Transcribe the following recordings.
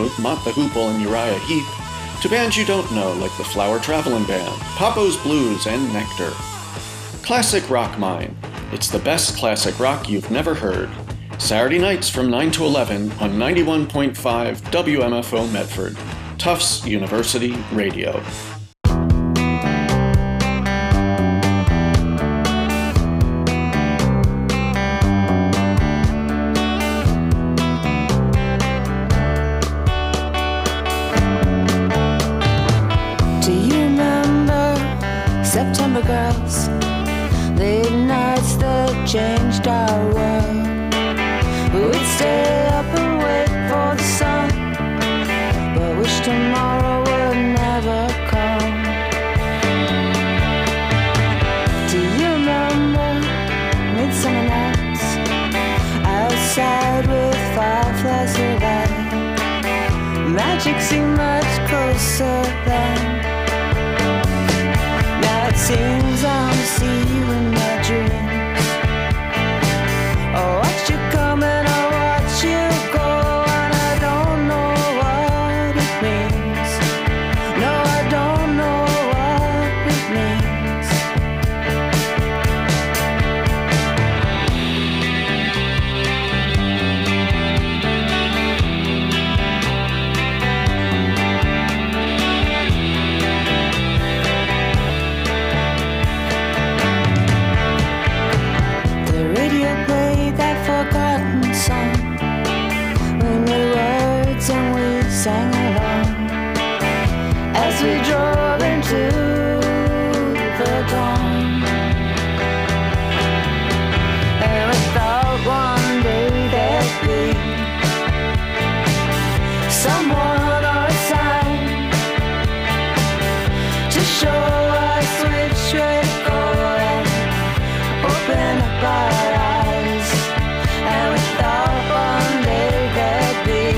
Mode, Mott the Hoople, and Uriah Heep, to bands you don't know like the Flower Travelin' Band, Papo's Blues, and Nectar. Classic Rock Mine. It's the best classic rock you've never heard. Saturday nights from 9 to 11 on 91.5 WMFO Medford, Tufts University Radio. Changed our world. We'd stay up and wait for the sun, but wish tomorrow would never come. Do you remember midsummer nights outside with fireflies of light? Magic seemed much closer then. Now it seems I only see you in my dreams. I watch you come and I watch you go, and I don't know what it means. No, I don't know what it means. The radio played that forgotten song. We knew words and we sang along as we drove into the dawn. And we thought one day there'd be someone or a sign to show us which way to go and open up our eyes. And we thought one day there'd be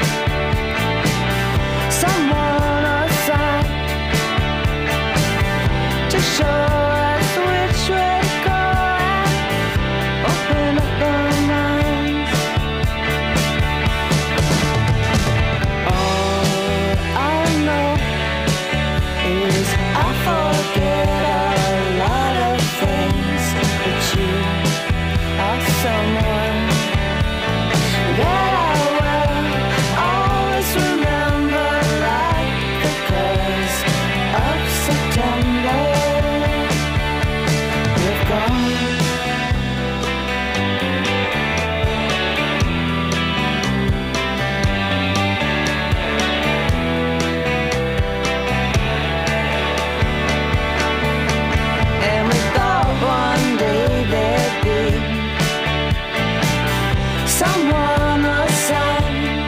someone or a sign to show us which way to go and open up our minds. All I know is I forget a lot of things, but you are someone that I will always remember, like the colors of September. You've gone. And we thought one day there'd be someone or sign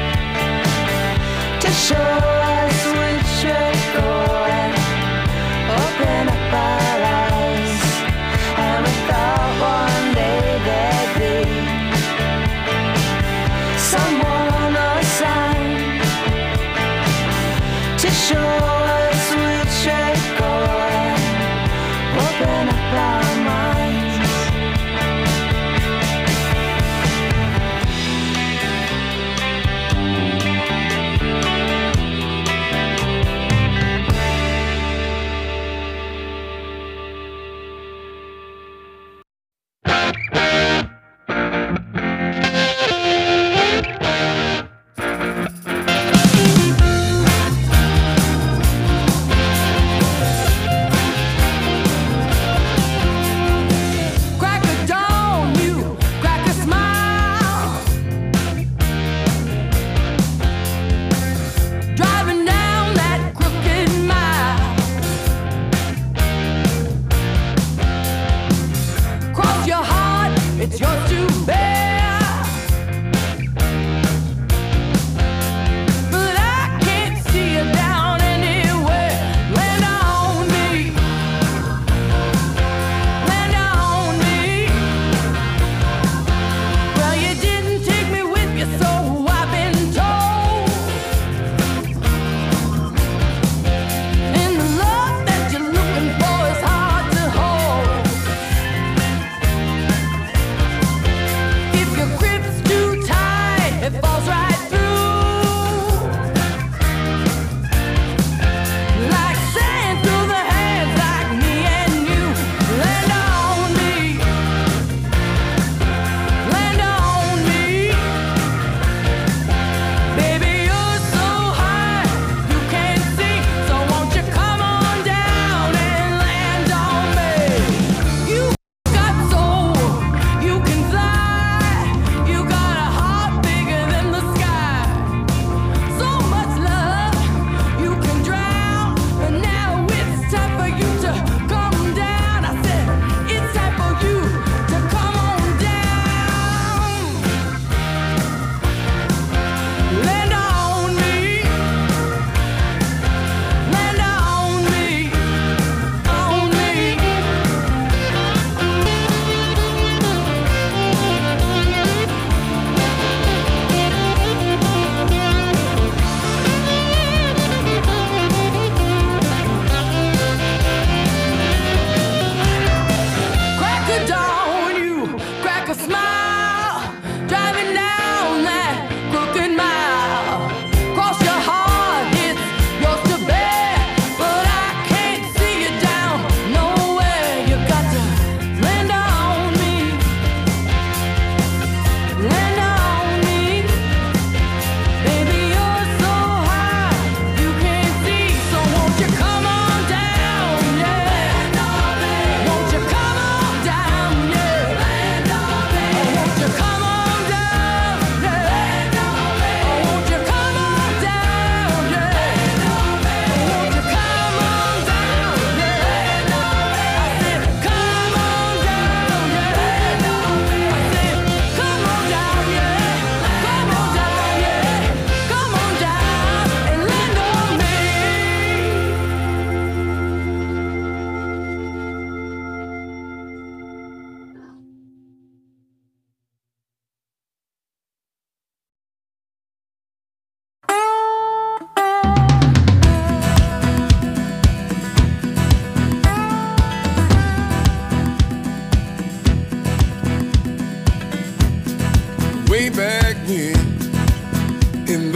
to show us which way to go and open up our eyes. And we thought one day there'd be someone or sign to show us which way to go and open up our minds.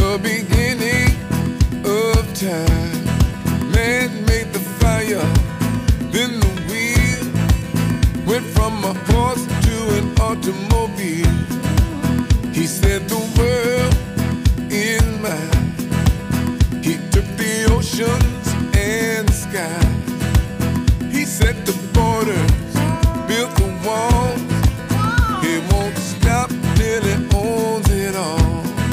the beginning of time. Man made the fire, then the wheel went from a horse to an automobile. He said the world in mind. He took the oceans and the sky. He set the borders, built the walls. He won't stop till he owns it all.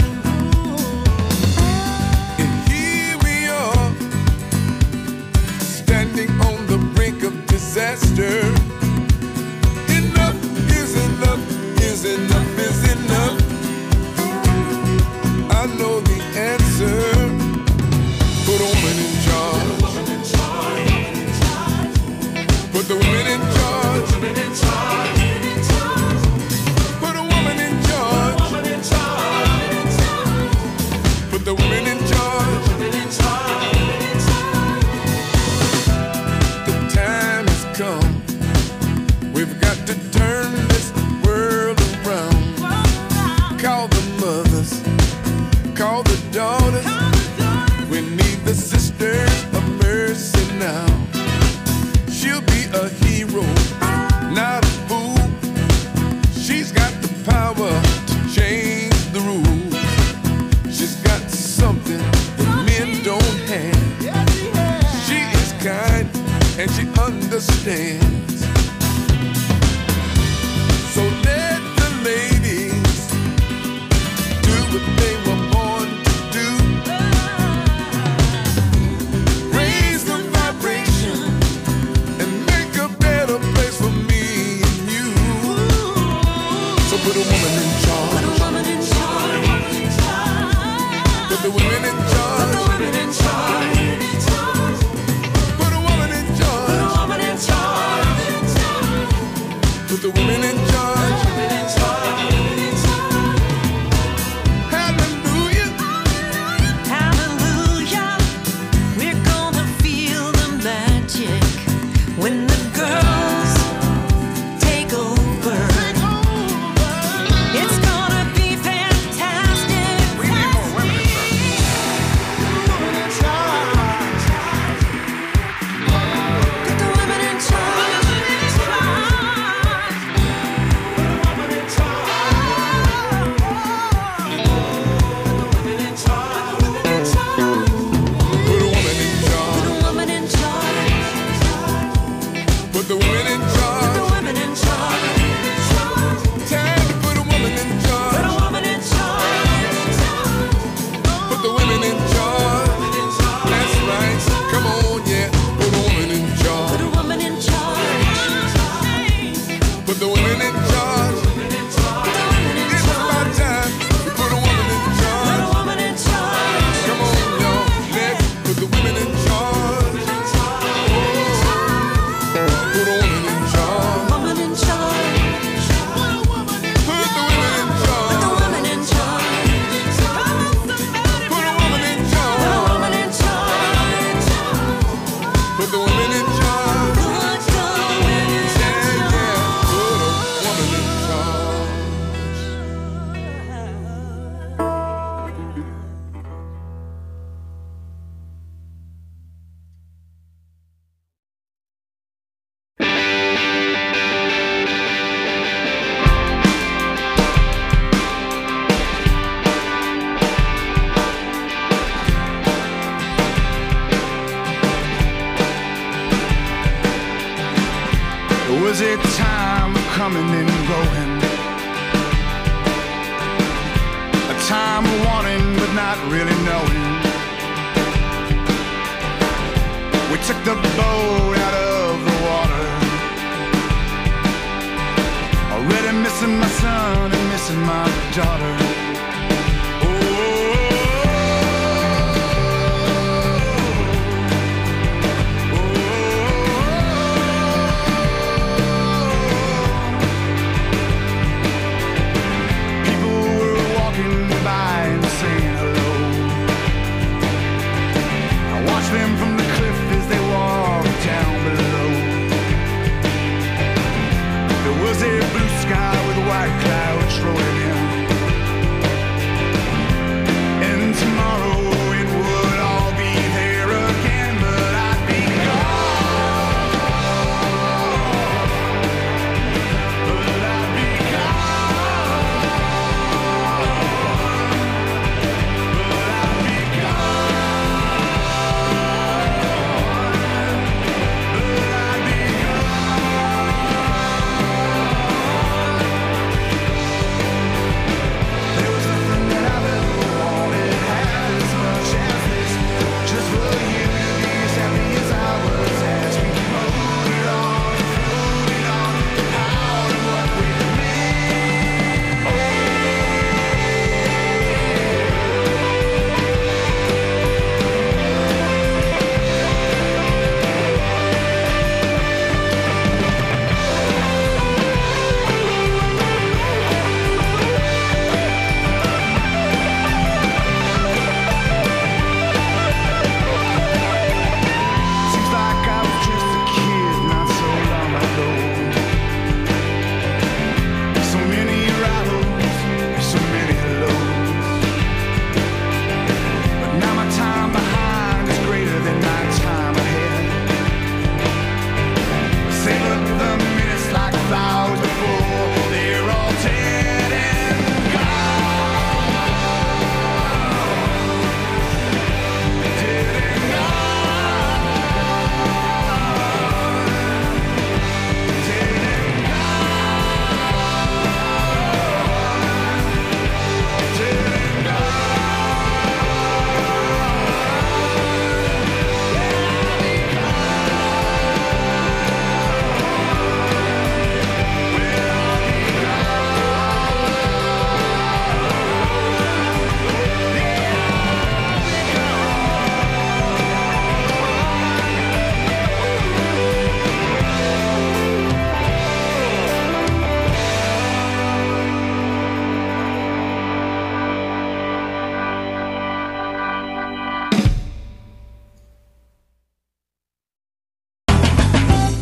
And here we are, standing on the brink of disaster. Enough is enough, is enough, is enough. I know the answer. Put a woman in charge. Put the women in charge. Put a woman in charge. Put the women in charge. The time has come. We've got to turn this world around. Call the mothers, call the daughters. We need the sisters of mercy now. She'll be a hero, not a fool. She's got the power to change the rules. She's got something that men don't have. She is kind and she understands. So let the ladies do what they were born to do. Raise the vibration and make a better place for me and you. So put a woman in charge. Put the women in charge. Put a woman in charge. Put the women in charge. Hallelujah. Hallelujah, we're gonna feel the magic when the girls take over. It's gonna be fantastic. We need more women in charge. Put the women in charge. Put a woman in charge. Put a woman in charge. Put the women in Put charge. the women in charge. Time to put a woman in Put charge. a woman in charge. Put the women in charge. That's right. Come on, yeah. Put a woman in Put charge. a woman in charge. Put the women in charge. It's about time to put a woman in Put a charge. woman in charge. Come on, y'all. Let's put the women in charge. Put a woman in charge. Woman in charge. Put the women in charge. Put the woman in charge. Put a woman in Put a charge. woman in charge. Put the women in charge. Put the women in Yeah, yeah. Put a woman in charge. Was it time of coming and going? A time of wanting but not really knowing. We took the boat out of the water. Already missing my son and missing my daughter. Was a blue sky with white clouds rolling in.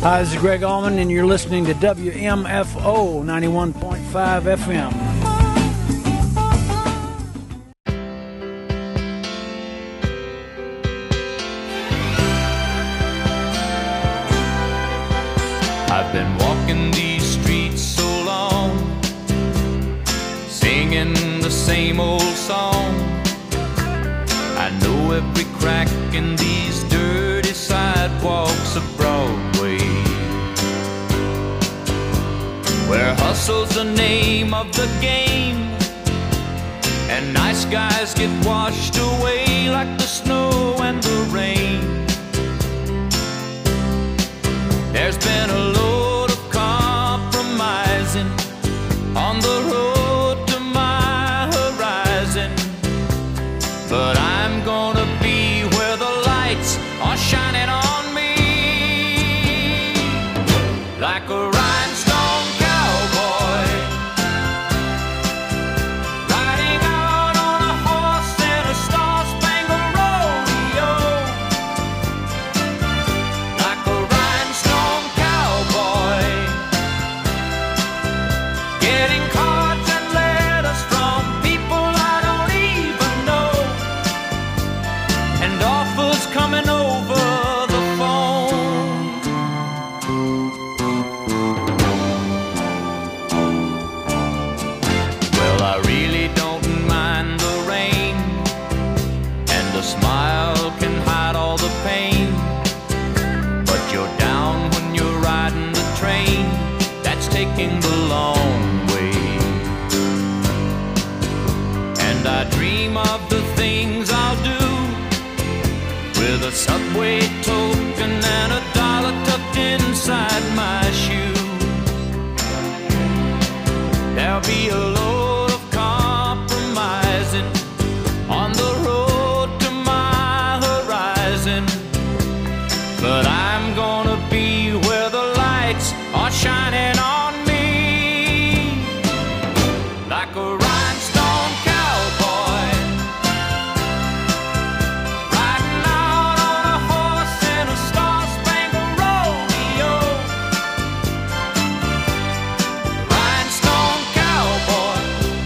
Hi, this is Greg Allman, and you're listening to WMFO 91.5 FM. I've been walking these streets so long, singing the same old song. I know every crack in these dirty sidewalks of Broadway, where hustle's the name of the game, and nice guys get washed away like the snow and the rain. There's been a load of compromising on the road to my horizon, but I'm gonna be where the lights are shining on me, like a rhinestone cowboy, riding out on a horse in a star-spangled rodeo, like a rhinestone cowboy, getting cards and letters from people I don't even know, and offers coming over the phone. Well, I really don't mind the rain, and a smile can hide all the pain, but you're down when you're riding the train that's taking the long way. And I dream of the things I'll do with a subway token and a dollar tucked inside my shoe. There'll be a load of compromising on the road to my horizon, but I'm gonna be where the lights are shining on me, like a rhinestone cowboy, riding out on a horse in a star-spangled rodeo, rhinestone cowboy,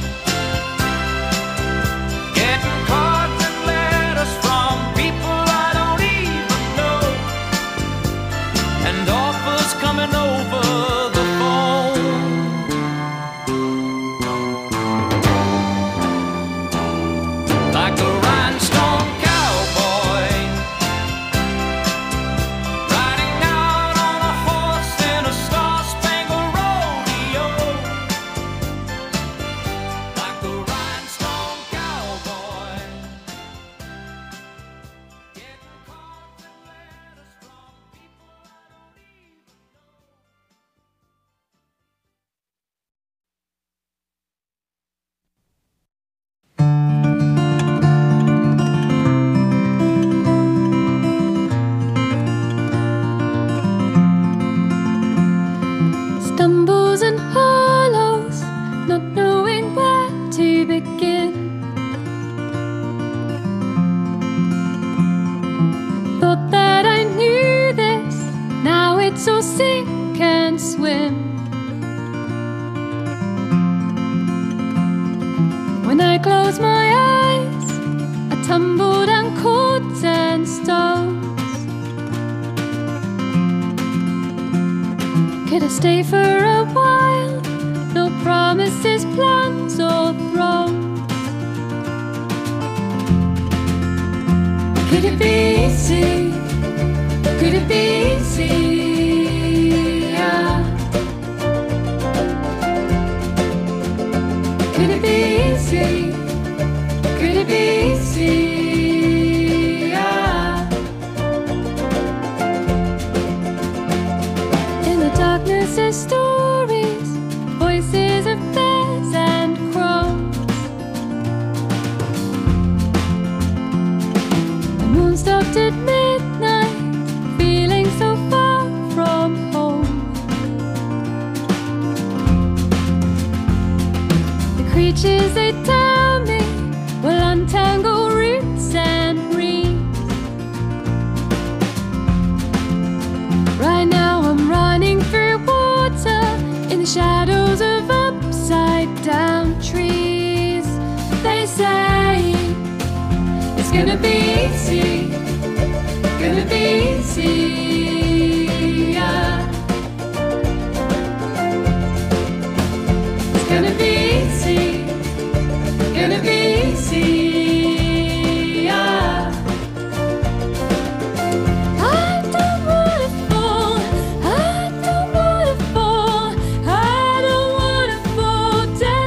getting cards and letters from people I don't even know, and offers coming over the phone. Like a rhinestone cowboy, riding out on a horse in a star-spangled rodeo, like a rhinestone cowboy, getting cards and letters from people I don't even know. Stumbles and hollows, not knowing where to begin. Thought that I knew this, now it's all sink and swim. When I close my eyes, I tumble down cords and stones. Could I stay for a while? No promises, plans, or thrones. Could it be easy? Could it be easy? Yeah. Could it be easy? Could it be easy? Yeah. In the darkness there's stories, voices of bears and crows. The moon stopped at midnight, feeling so far from home. The creatures they tell me will untangle roots and reeds. Right now I'm gonna be easy, gonna be easy, yeah. It's gonna be easy, gonna be easy, yeah. I don't wanna fall, I don't wanna fall, I don't wanna fall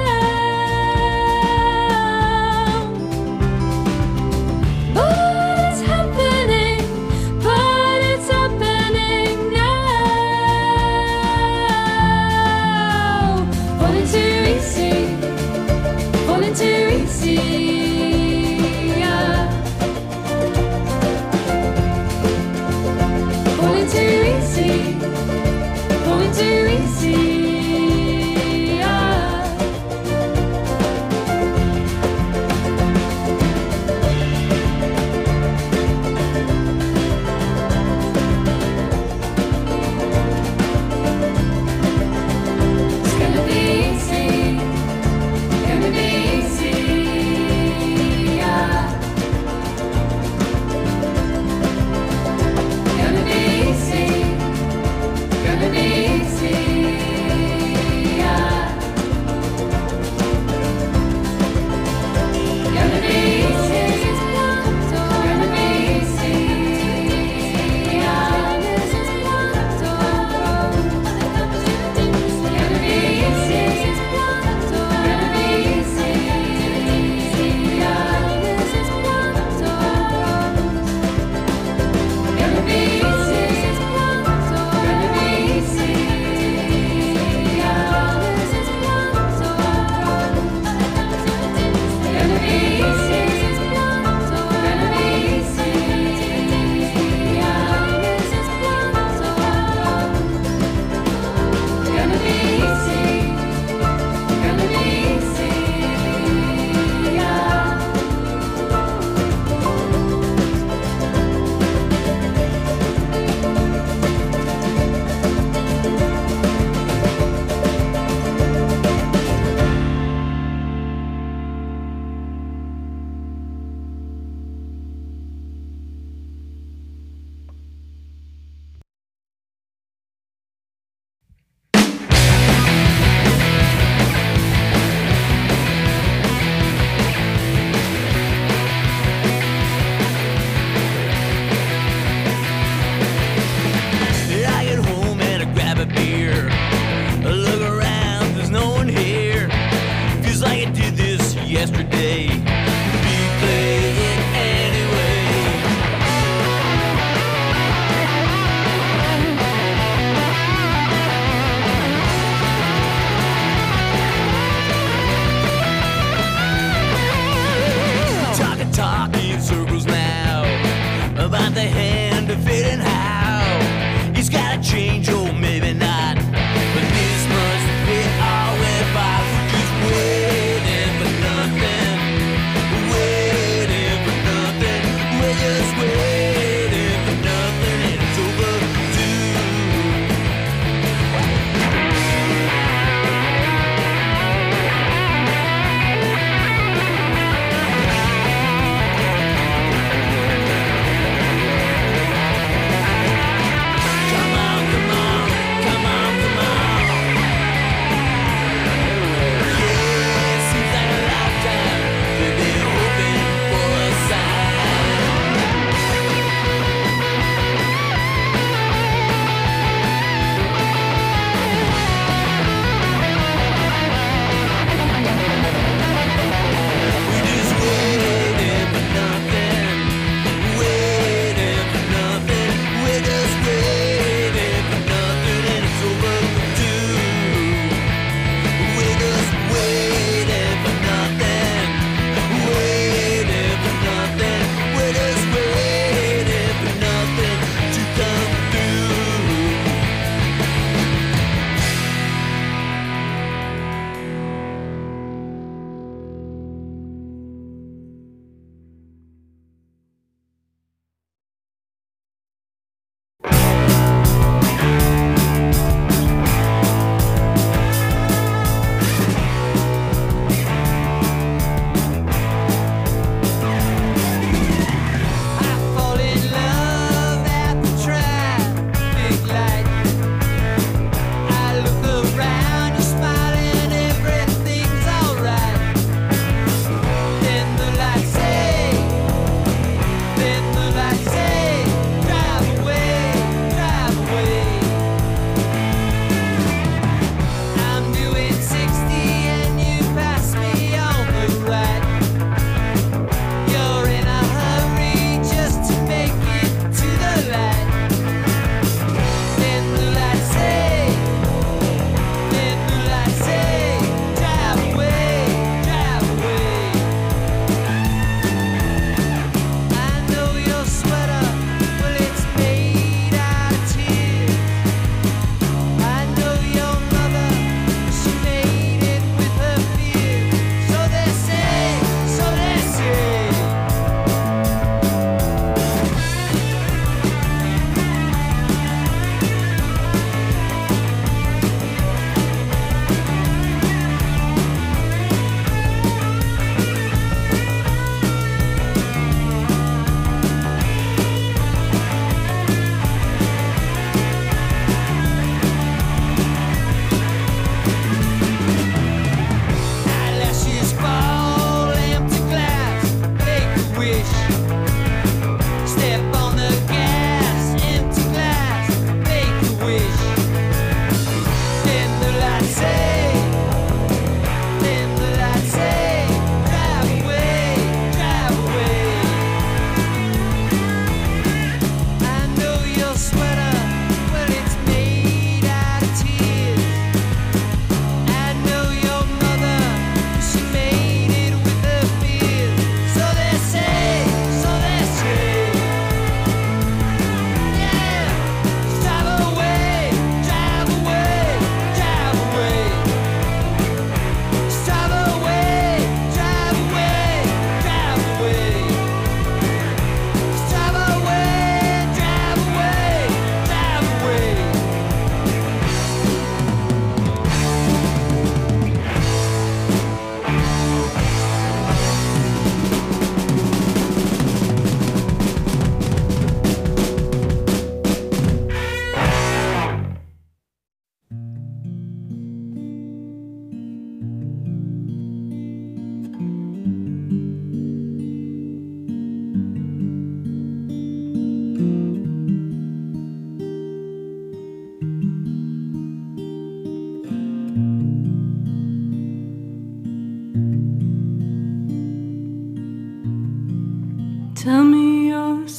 down. But it's happening, but it's happening.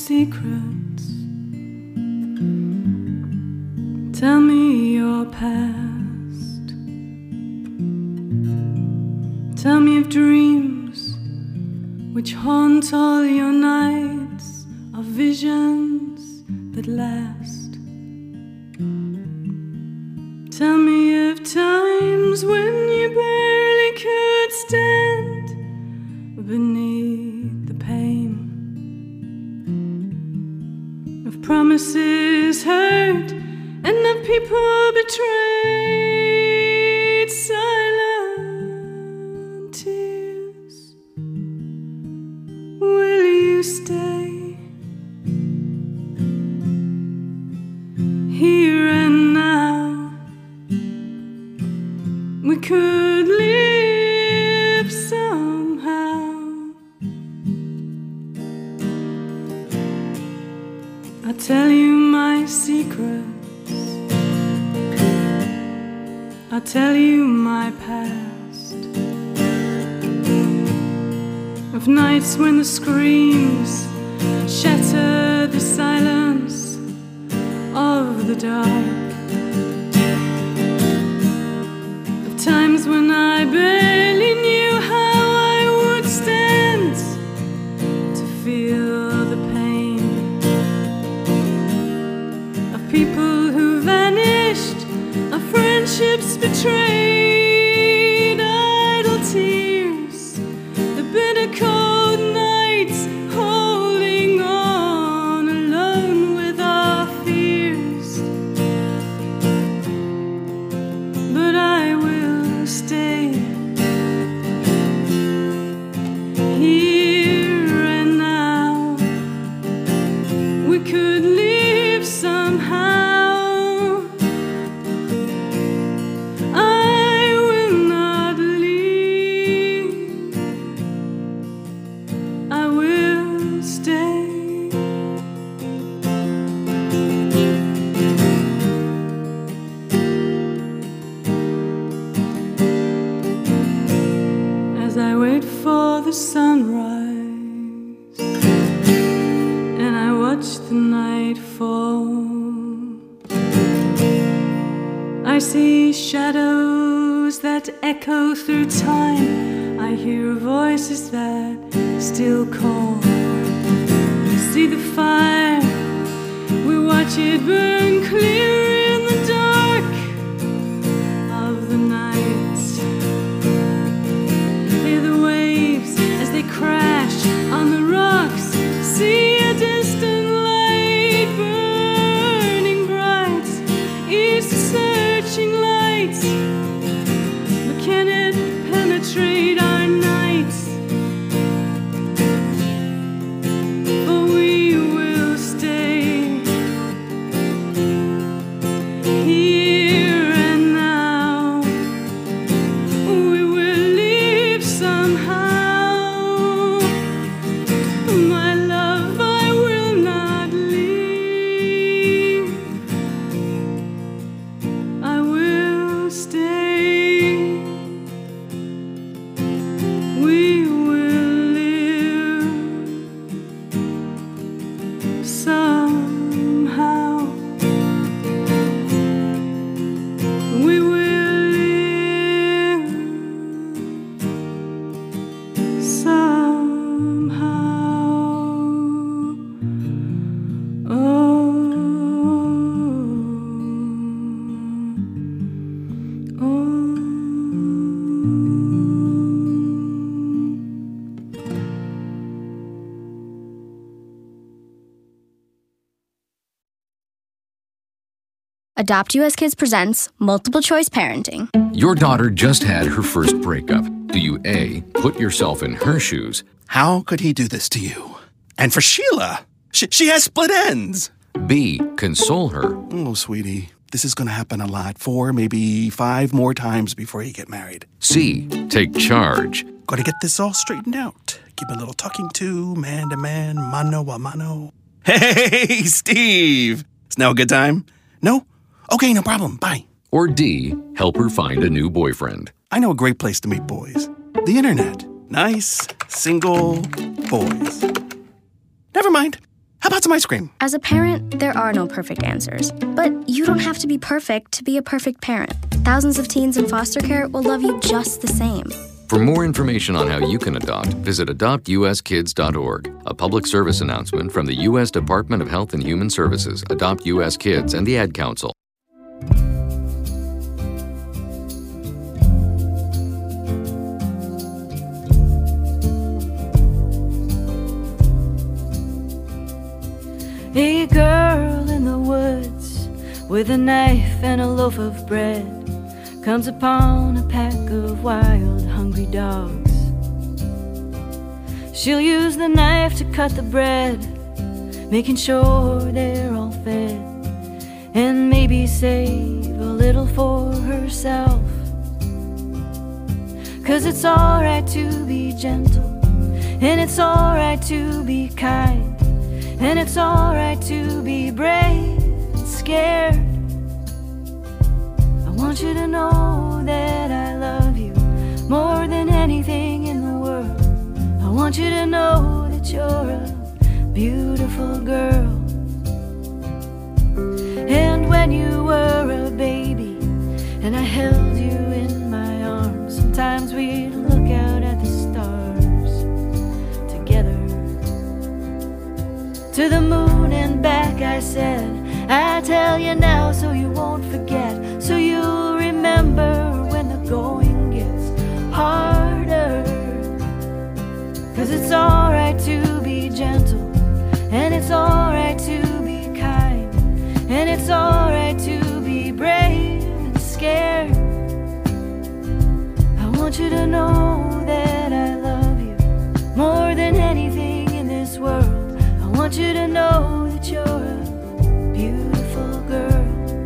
secrets. Tell me your past. Tell me of dreams which haunt all your nights, of visions that last. Tell me of times when you barely could stand beneath the pain of promises hurt and of people betrayed. Silent tears, will you stay here and now? We could live somehow. I'll tell you my secrets. I'll tell you my past, of nights when the screams shatter the silence of the dark, of times when I barely knew how I would stand to feel the pain of people who vanished, of friendships betrayed, idle tears, the bitter cold nights, holding on alone with our fears. But I will stay here and now. We could live somehow. Sunrise, and I watch the night fall. I see shadows that echo through time. I hear voices that still call. See the fire, we watch it burn clear in the dark of the night. Crash on the rocks, see a distant light burning bright. It's a searching light, but can it penetrate our nights? For we will stay here and now. We will live somehow. Adopt US Kids presents Multiple Choice Parenting. Your daughter just had her first breakup. Do you A, put yourself in her shoes? How could he do this to you? And for Sheila, she has split ends. B, console her? Oh, sweetie, this is going to happen a lot. 4, maybe 5 more times before you get married. C, take charge. Got to get this all straightened out. Give a little talking to, man to man, mano a mano. Hey, Steve! Is now a good time? No? Okay, no problem. Bye. Or D, help her find a new boyfriend. I know a great place to meet boys. The internet. Nice, single boys. Never mind. How about some ice cream? As a parent, there are no perfect answers. But you don't have to be perfect to be a perfect parent. Thousands of teens in foster care will love you just the same. For more information on how you can adopt, visit adoptuskids.org. A public service announcement from the U.S. Department of Health and Human Services, Adopt U.S. Kids, and the Ad Council. A girl in the woods with a knife and a loaf of bread comes upon a pack of wild, hungry dogs. She'll use the knife to cut the bread, making sure they're all fed, and maybe save a little for herself. 'Cause it's alright to be gentle, and it's alright to be kind, and it's alright to be brave and scared. I want you to know that I love you more than anything in the world. I want you to know that you're a beautiful girl. And when you were a baby and I held you in my arms, sometimes we'd look out at the stars together. To the moon and back I said, I tell you now so you won't forget, so you'll remember when the going gets harder. 'Cause it's alright to be gentle, and it's alright to be kind, and it's alright to be brave and scared. I want you to know that I love you more than anything in this world. I want you to know that you're a beautiful girl.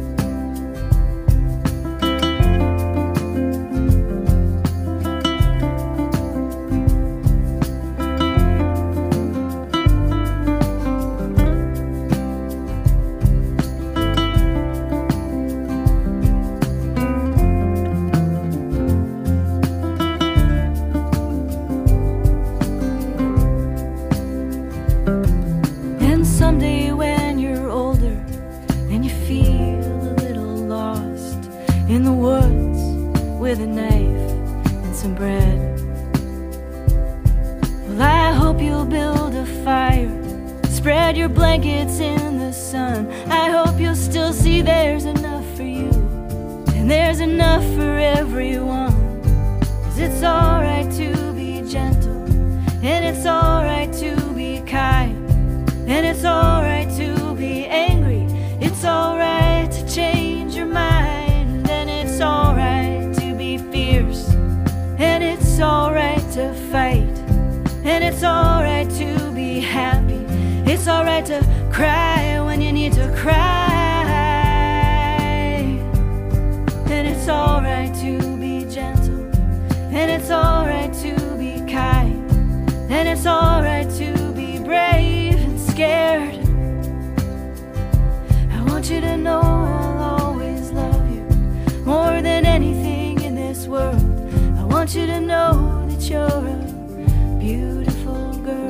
Someday when you're older and you feel a little lost in the woods with a knife and some bread, well, I hope you'll build a fire, spread your blankets in the sun. I hope you'll still see there's enough for you and there's enough for everyone. 'Cause it's alright to be gentle, and it's alright to be kind, and it's alright to be angry, it's alright to change your mind, and it's alright to be fierce, and it's alright to fight, and it's alright to be happy, it's alright to cry when you need to cry, and it's alright to be gentle, and it's alright to be kind, and it's alright to be brave and scared. I want you to know I'll always love you more than anything in this world. I want you to know that you're a beautiful girl.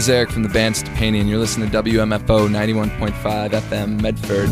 is Eric from the band Stepani, and you're listening to WMFO 91.5 FM Medford.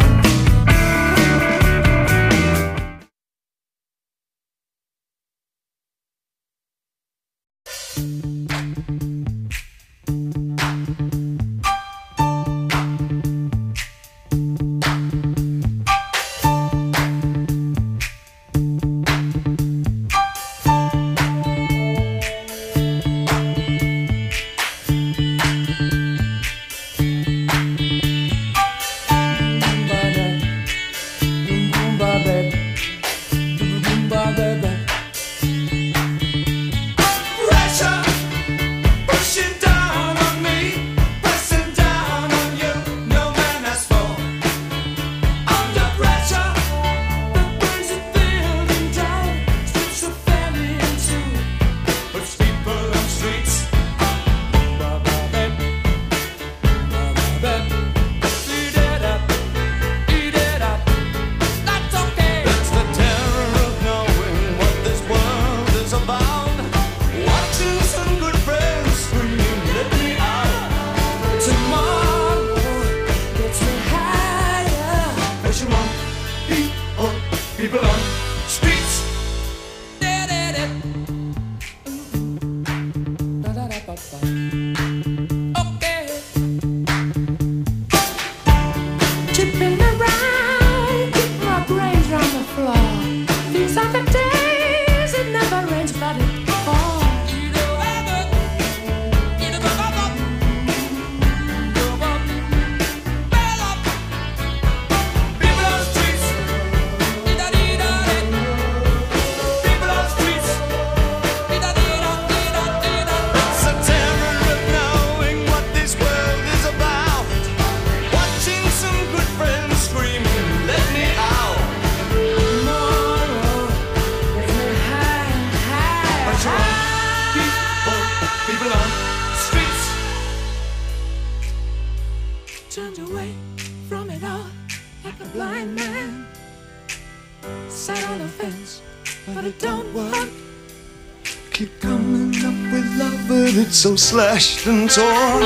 So slashed and torn.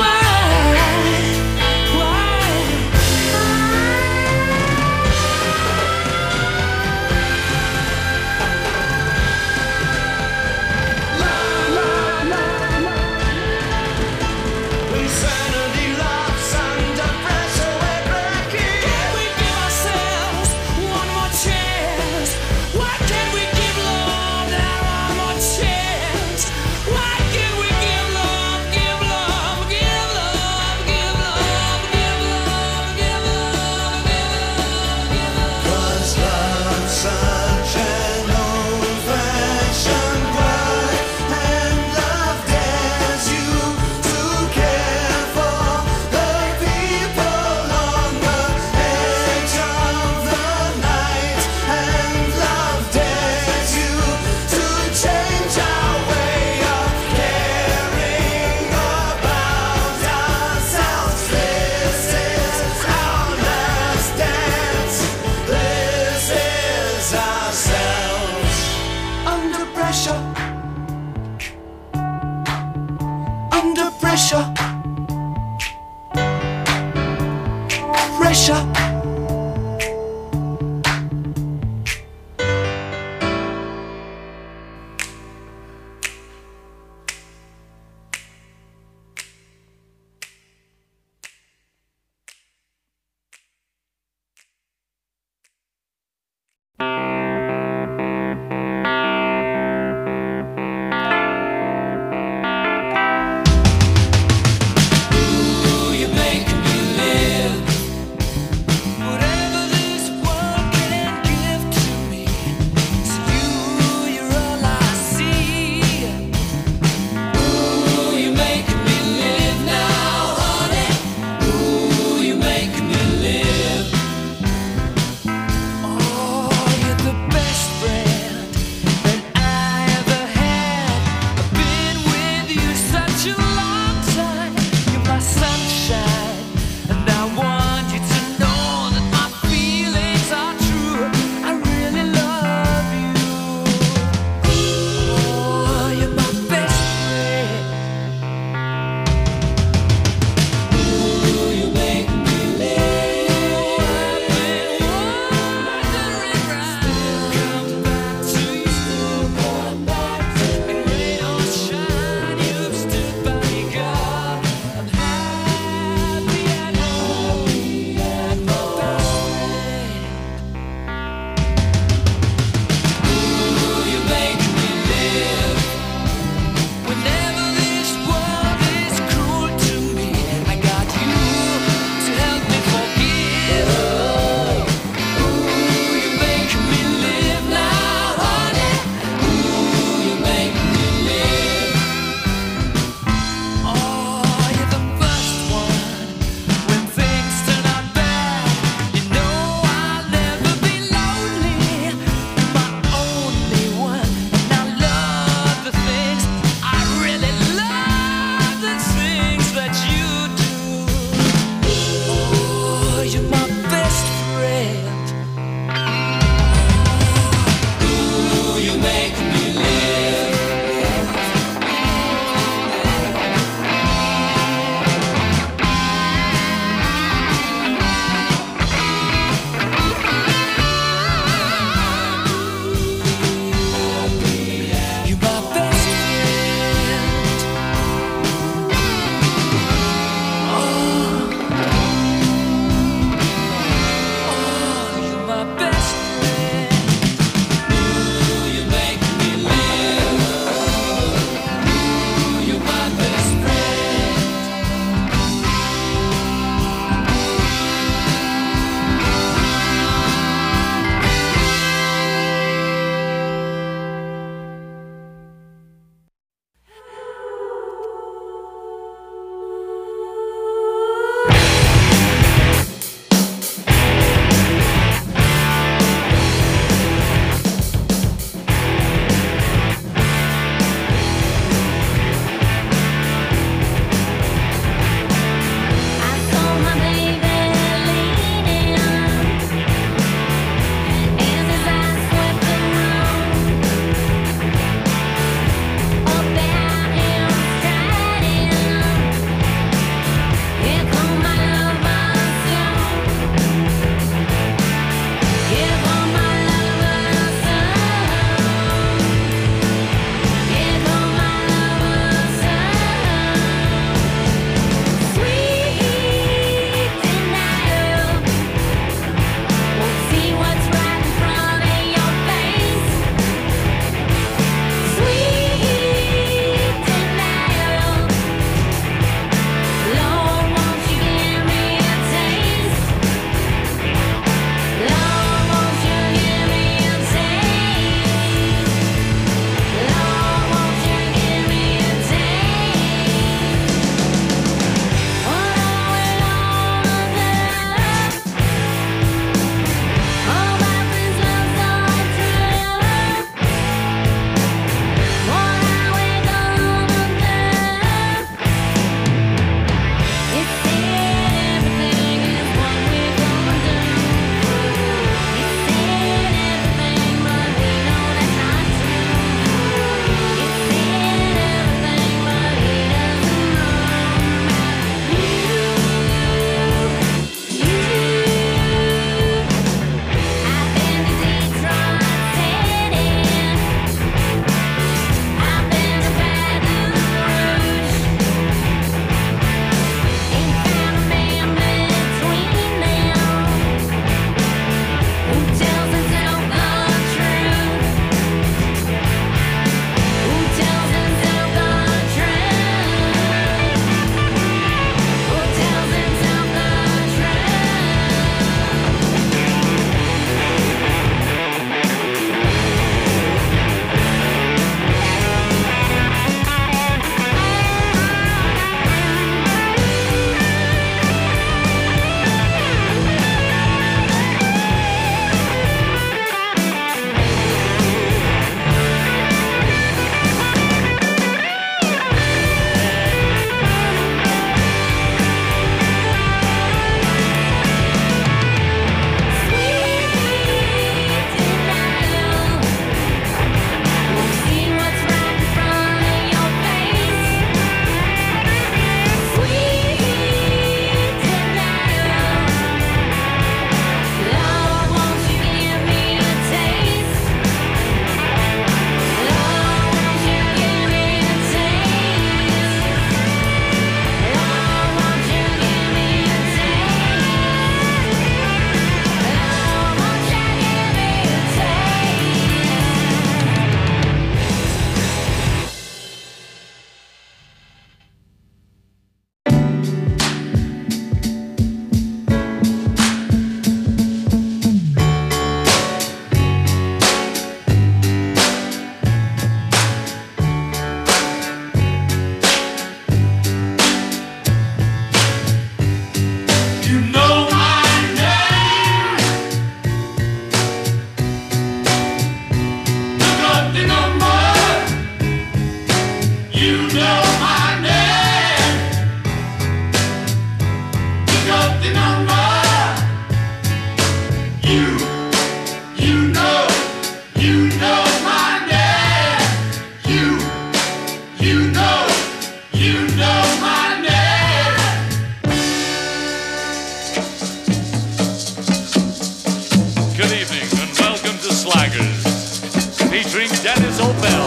featuring Dennis O'Bell.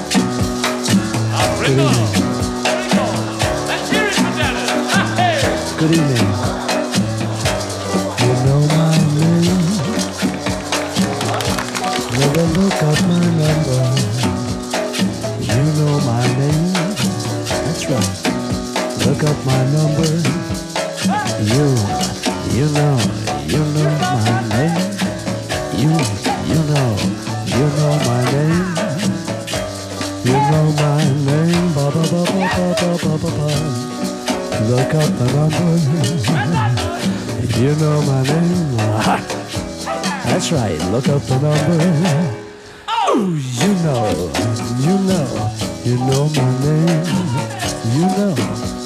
Let's hear it for Dennis. Hey. Good evening. You know my name. Never look up my number. You know my name. That's right. Look up my number. You know my name. You know my name. You know my name. Ba ba ba ba ba ba ba ba ba. Look up the number. You know my name. That's right. Look up the number. Oh, you know my name. You know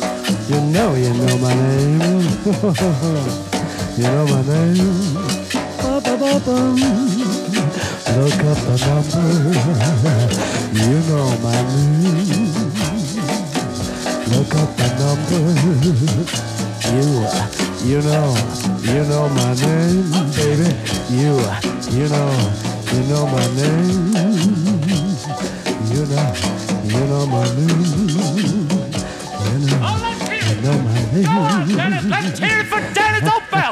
my name. You know my name. Ba-ba-ba-bum. Look up the number. You know my name. Look up the number. You know my name, baby. You know my name. You know my name. Let's hear it for Dennis O'Bell.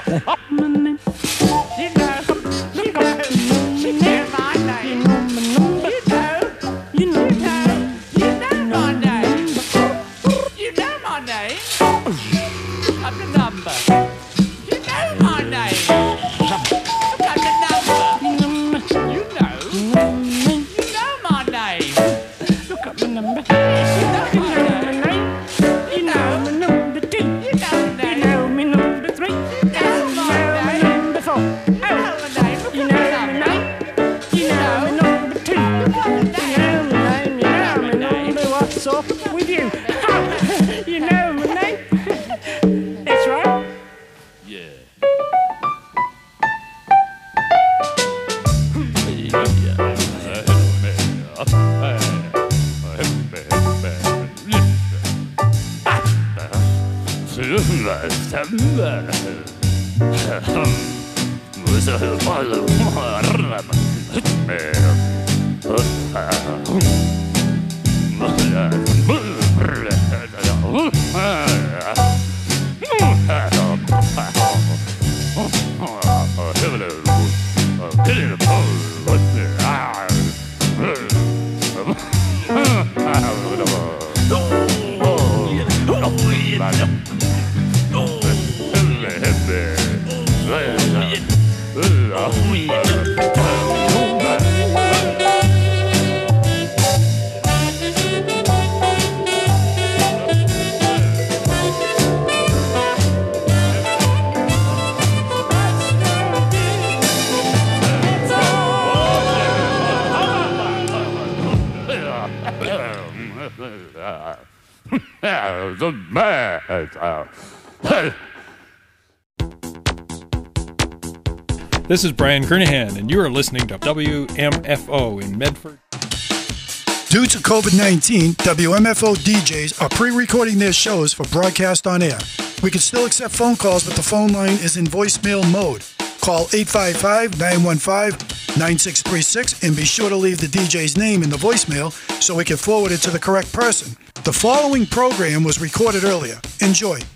With you. You know my name. That's right. Yeah. This is Brian Kernahan, and you are listening to WMFO in Medford. Due to COVID-19, WMFO DJs are pre-recording their shows for broadcast on air. We can still accept phone calls, but the phone line is in voicemail mode. Call 855-915-9636 and be sure to leave the DJ's name in the voicemail so we can forward it to the correct person. The following program was recorded earlier. Enjoy.